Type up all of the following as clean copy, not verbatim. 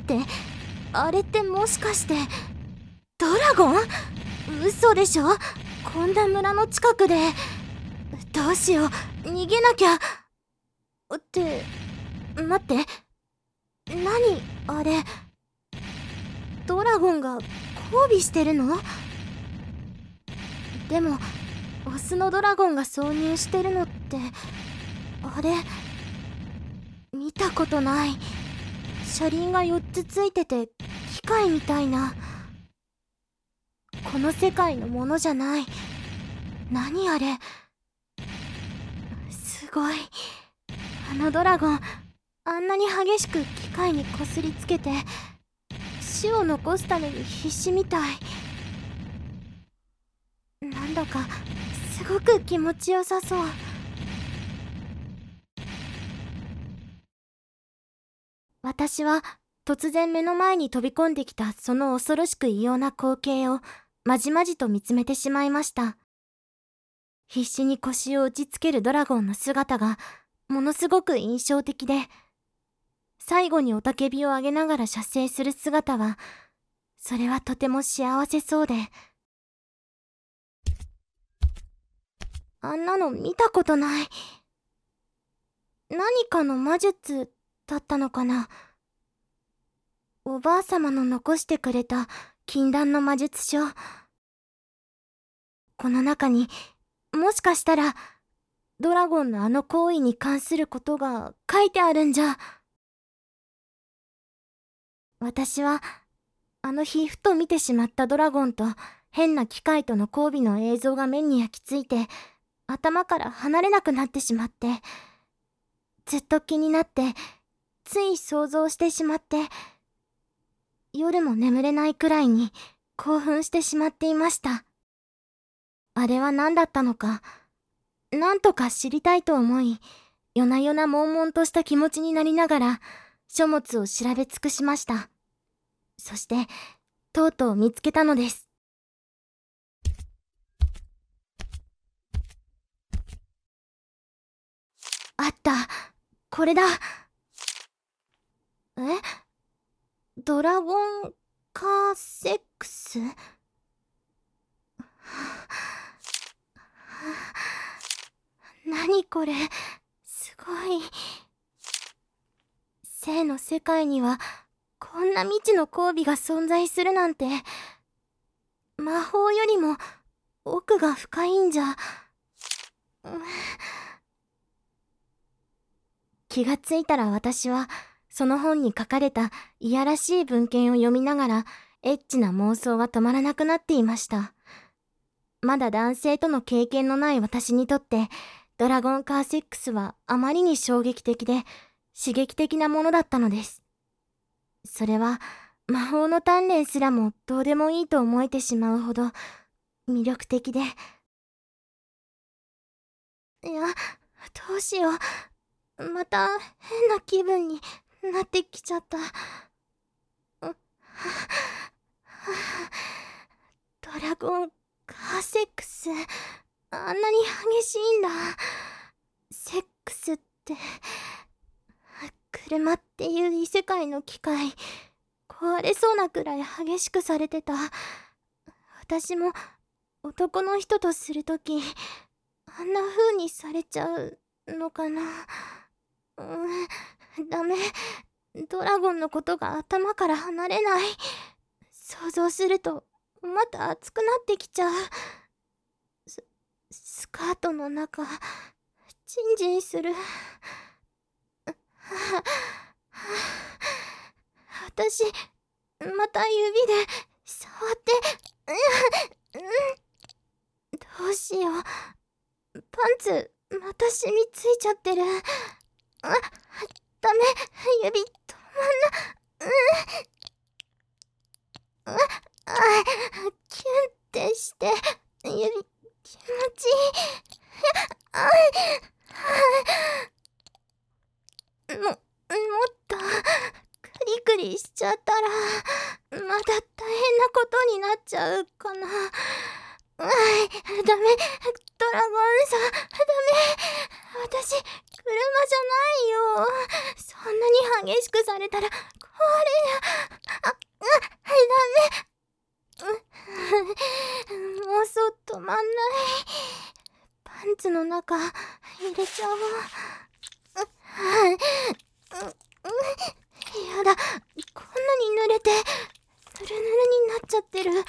ってあれってもしかしてドラゴン？嘘でしょ。こんな村の近くで。どうしよう、逃げなきゃ。って待って、何あれ、ドラゴンが交尾してるの？でもオスのドラゴンが挿入してるのってあれ、見たことない。車輪が4つついてて機械みたいな。この世界のものじゃない。何あれ、すごい。あのドラゴン、あんなに激しく機械にこすりつけて死を残すために必死みたい。なんだかすごく気持ちよさそう。私は突然目の前に飛び込んできたその恐ろしく異様な光景をまじまじと見つめてしまいました。必死に腰を打ちつけるドラゴンの姿がものすごく印象的で、最後に雄たけびを上げながら射精する姿は、それはとても幸せそうで、あんなの見たことない。何かの魔術だったのかな。おばあ様の残してくれた禁断の魔術書。この中にもしかしたらドラゴンのあの行為に関することが書いてあるんじゃ。私はあの日ふと見てしまったドラゴンと変な機械との交尾の映像が目に焼き付いて頭から離れなくなってしまって、ずっと気になってつい想像してしまって、夜も眠れないくらいに興奮してしまっていました。あれは何だったのか、なんとか知りたいと思い、夜な夜な悶々とした気持ちになりながら書物を調べ尽くしました。そしてとうとう見つけたのです。あった、これだ。ドラゴンカーセックス？何これ、すごい。生の世界にはこんな未知の交尾が存在するなんて、魔法よりも奥が深いんじゃ。気がついたら私はその本に書かれたいやらしい文献を読みながらエッチな妄想が止まらなくなっていました。まだ男性との経験のない私にとってドラゴンカーセックスはあまりに衝撃的で刺激的なものだったのです。それは魔法の鍛錬すらもどうでもいいと思えてしまうほど魅力的で、いや、どうしよう、また変な気分になってきちゃった。ドラゴンカーセックス、あんなに激しいんだ。セックスって車っていう異世界の機械、壊れそうなくらい激しくされてた。私も男の人とするときあんな風にされちゃうのかな。ダメ、ドラゴンのことが頭から離れない。想像するとまた熱くなってきちゃう。スカートの中ジンジンする。私また指で触って、どうしよう、パンツまた染みついちゃってる。ダメ、指止まんな。キュンってして指気持ちいい。もっとクリクリしちゃったらまた大変なことになっちゃうかな。ダメ、ドラゴンさん、ダメ、私車じゃないよ。そんなに激しくされたらダメ。もうそう止まんない。パンツの中入れちゃおう。やだ、こんなに濡れてぬるぬるになっちゃってる。や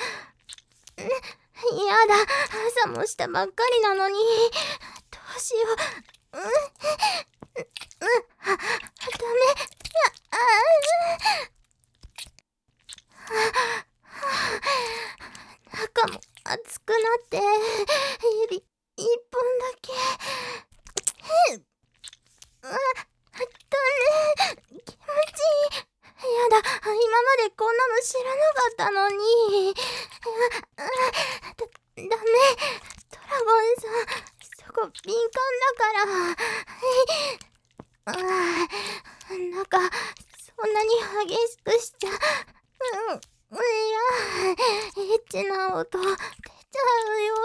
だ、朝もしたばっかりなのに。どうしよう。ダメ。中も熱くなって指一本だけ。ダメ。気持ちいい。やだ、今までこんなの知らなかったのに。ダメ。ドラゴンさん、そこ敏感だから。なんかそんなに激しくしちゃいや、エッチな音出ちゃうよ。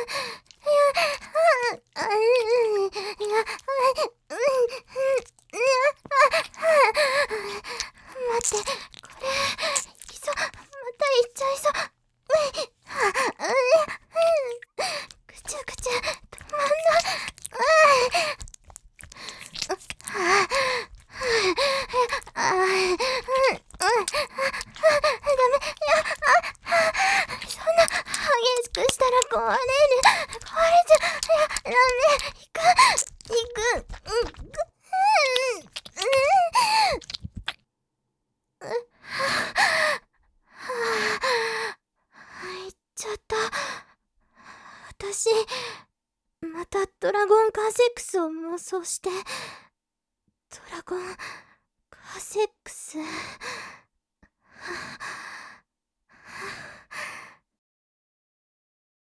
待って、これいきそう。またいっちゃいそう。ぐちゅぐちゅ止まんない。そんな激しくしたら壊れちゃう。ダメ。行く。行っちゃった。私、またドラゴンカーセックスを妄想して。ドラゴンカーセックス。